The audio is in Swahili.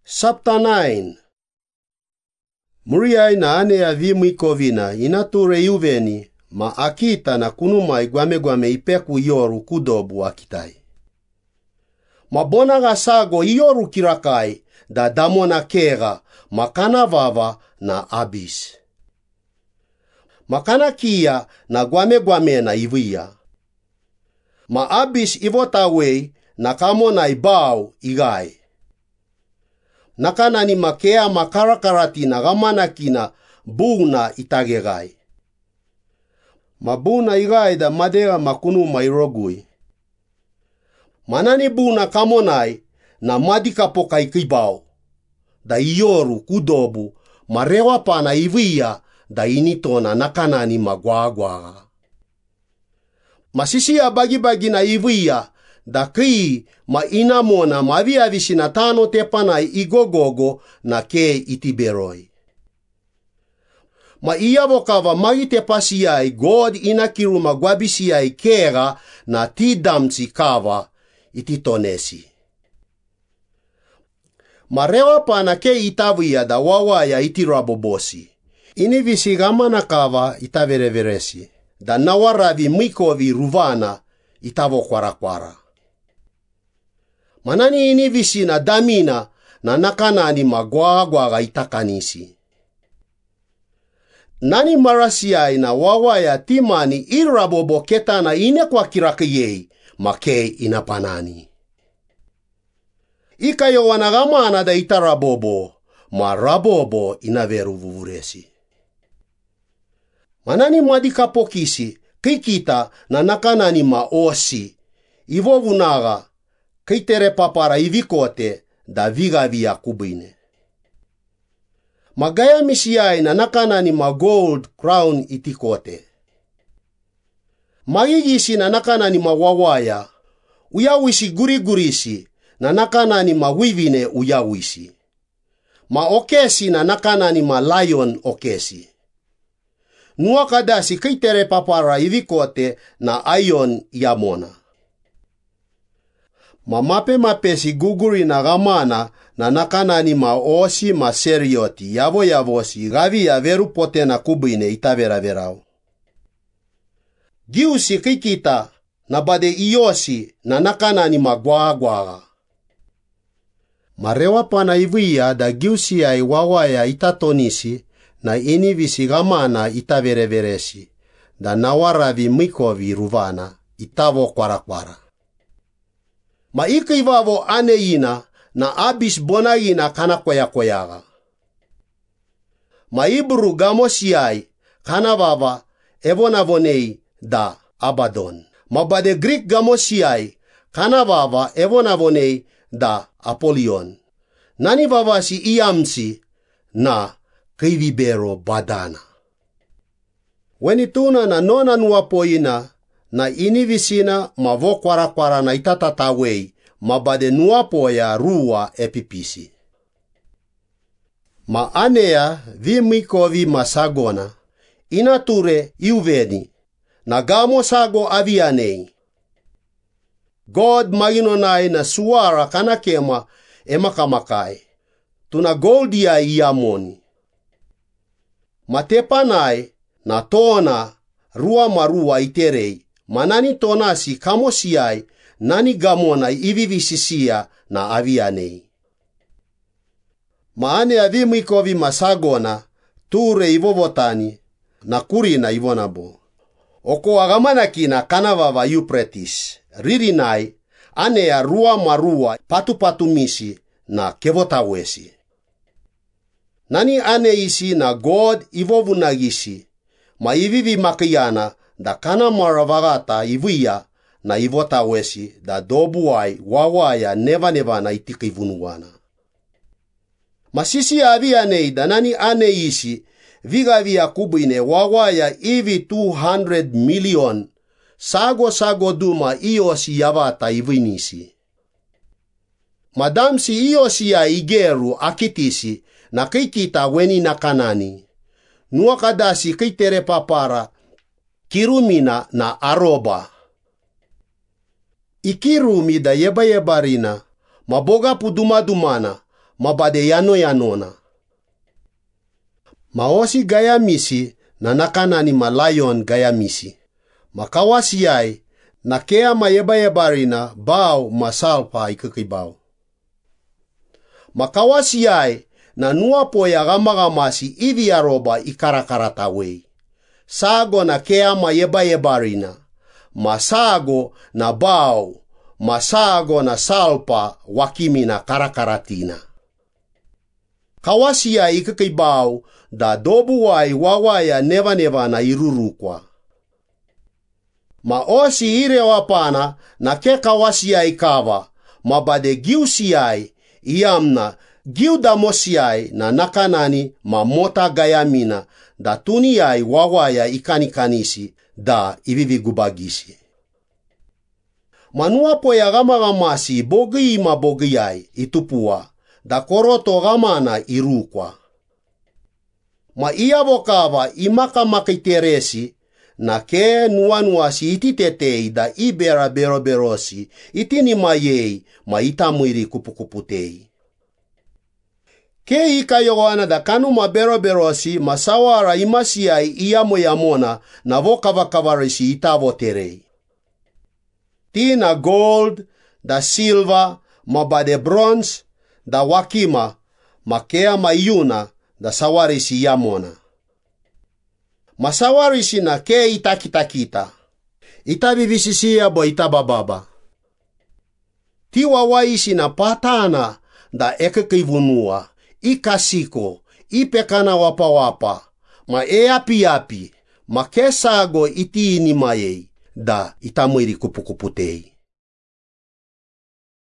Chapter 9. Muriai na ane ya vimwikovina inature yuveni ma akita na kunumai gwame ipeku yoru kudobu akitai. Mabona gasago yoru kirakai da damona kega makana vava na abis. Makana kia na gwame na ivia. Ma abis ivotawei na kamona ibao igai. Nakana ni makea makarakarati na gamana kina buna itagegai. Mabuna igai da madega makunu mairogui. Manani buna kamonai na madika pokai kibao. Da ioru kudobu marewa pana ivia da initona nakana ni magwagwaga. Masisia bagi na ivia da kii ma inamona maviavisi na tano tepanai igogogo na ke itiberoi. Ma iavokava magitepasiai God inakiru magwabisiai kera na tidamsi kava ititonesi. Marewa pana ke itavia da wawaya itirabobosi. Inivisi gamana kava itavereveresi. Da nawaravi mikovi ruvana itavokwarakwara. Manani inivisi na damina na nakanani magwagwaga itakanisi. Nani marasiai na wawaya timani irabobo ketana inekwa kirakiyei make inapanani. Ikayo wanagamana da itarabobo marabobo inaveruvuresi. Manani madika pokisi kikita na nakanani maosi ivovunaga keitere papara ivikote da vigavia kubine. Magaya misiai na nakanani ma gold crown itikote. Magigisi na nakanani ma wawaya uyawisi gurigurisi na nakanani ma wivine uyawisi. Ma okesi na nakanani ma lion okesi. Nuakadasi keitere papara ivikote na ion yamona. Mapesi guguri na gamana na nakanani maosi maserioti yavosi gavi ya veru pote na kubine itaveraverao. Giusi kikita na bade iosi na nakanani magwagwaga. Marewa pana ivia da giusi ya iwawaya itatonisi na inivisi gamana itavereveresi da nawaravi mikovi ruvana itavo kwarakwara. Ma ikivavo aneina na abis bonaina kana koyaga. Ma ibru gamosiai kana vava evonavonei da Abadon. Ma bade Greek gamosiai kana vava evonavonei da Apolion. Nani vavasi iamsi na kivibero badana. Wenituna na nona nuapoina na inivisina mavokwarakwara na itatatawei mabade nuapoya rua epipisi. Ma anea vimikovi masagona inature iuveni na gamo sago avianei. God maginonai na suara kanakema emakamakai. Tuna goldia iamoni. Matepanai na tona rua marua iterei. Manani tonasi kamosiai nani gamona ivivisisia na avianei. Maane avimikovi masagona ture ivovotani na kurina ivonabo. Oko agamanaki na kanavava Euphrates ririnai anea rua marua patupatumisi na kevotawesi. Nani aneisi na God ivovunagisi ma ivivi makiana da kana maravagata ivia na ivotawesi da dobuai wawaya neva na itikivunuwana. Masisi avianei da nani aneisi vigavia kubine wawaya ivi 200 million sago duma iosi yavata ivinisi. Madamsi iosi ya igeru akitisi na kikita weni na kanani. Nuakadasi kitere papara kirumina na aroba. Ikirumi da yebarina maboga pudumadumana mabade yanona. Maosi gaya misi na nakanani ma lion gaya misi. Makawasiyai na kea mayebayebarina bao masalpa ikakibaw. Makawasiyai na nuapo ya gamagamasi ivi aroba ikarakaratawei. Sago na kea mayebayebarina. Masago na bao. Masago na salpa wakimi na karakaratina. Kawasiyai ikakibaw da dobuwai wawaya neva na irurukwa. Maosi irewapana na ke kawasiyai kawa, mabade giusiyai, iamna giudamosiai na nakanani mamota gayamina, da tuniyai wawaya ikanikanisi, da ibibigubagisi. Manuapo ya gamagamasi bogi ma bogiyai itupua, da koroto gamana irukwa. Ma iavokawa imakamakiteresi, na ke nuanuasi ititetei da ibera beroberosi itini mayei ma itamuiri kupukuputei. Ke ikayoana da kanu ma beroberosi masawara imasiai iyamoyamona na vokavakavarisi itavoterei. Tina gold, da silver, mabade bronze, da wakima, makea mayuna, da sawarisi yamona. Masawarisi na ke itakitakita. Itabibisisia bo itabababa. Tiwawaisi na patana da ekekivunua. Ikasiko, ipekana wapa. Ma api. Ma kesago itiini mayei. Da itamuiri kupukuputei.